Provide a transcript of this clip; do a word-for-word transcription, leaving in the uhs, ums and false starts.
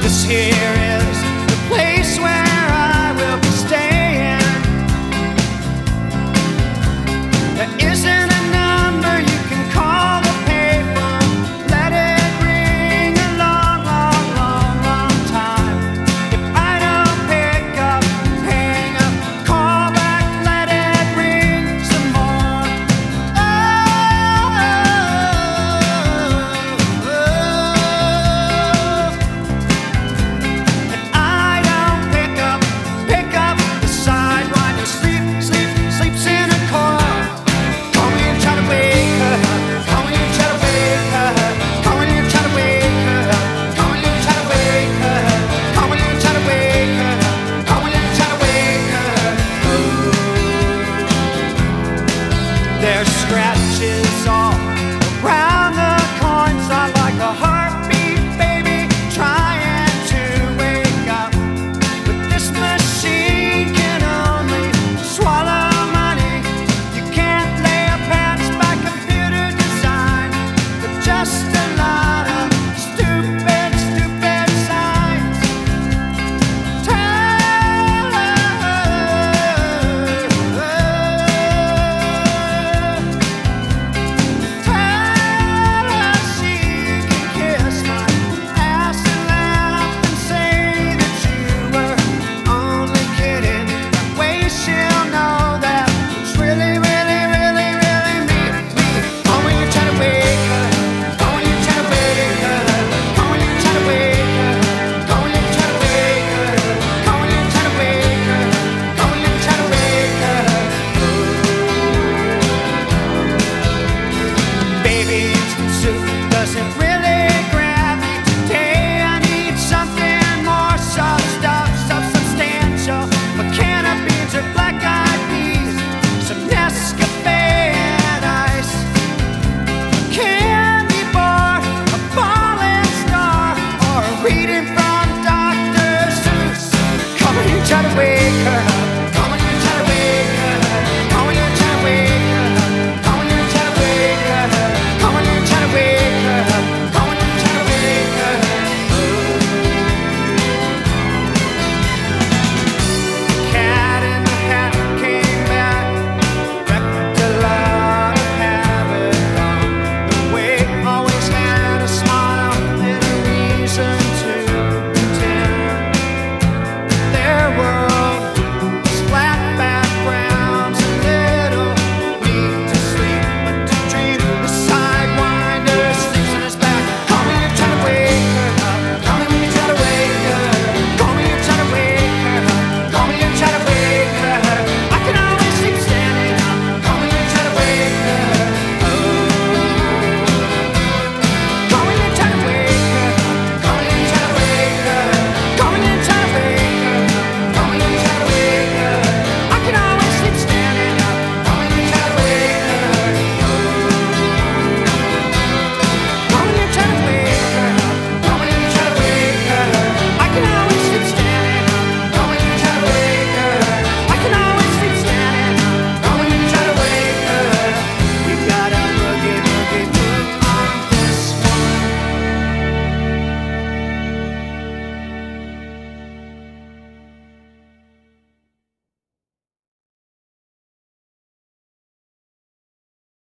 This here is the place where I will be staying. There isn't a number you can call the payphone. Let it ring a long, long, long, long time. If I don't pick up, hang up, call back, let it ring some more. Oh, oh, oh, oh. And I don't pick up, pick up the sidewinder. Sleep, sleep, sleeps in a car. Call me and try to wake her up. Call me and try to wake her up. Call me and try to wake her up. Call me and try to wake her up. Call me and try to wake her up. Call me and try to wake her up. There's scratches all around the coins. I like a heartbeat, baby, trying to wake up. But this machine can only swallow money. You can't lay a pants by computer design. But just a lot of stupid, stupid signs. Tell her, tell her she can kiss my ass and laugh and say that you were only kidding. That way she'll know that it's really, really, really, really me, me. Oh, when you try to wake her, oh, when you try to wake her, oh, when you try to wake her, oh, when you try to wake her, oh, when you try to wake her, oh, when you try to wake her. Baby, soup doesn't really grab me today. I need something more soft stuff, stuff substantial. A can of beans or black-eyed peas, some Nescafe and ice, a candy bar, a falling star, or a reading from Doctor Seuss. Come on, you try to wake her up.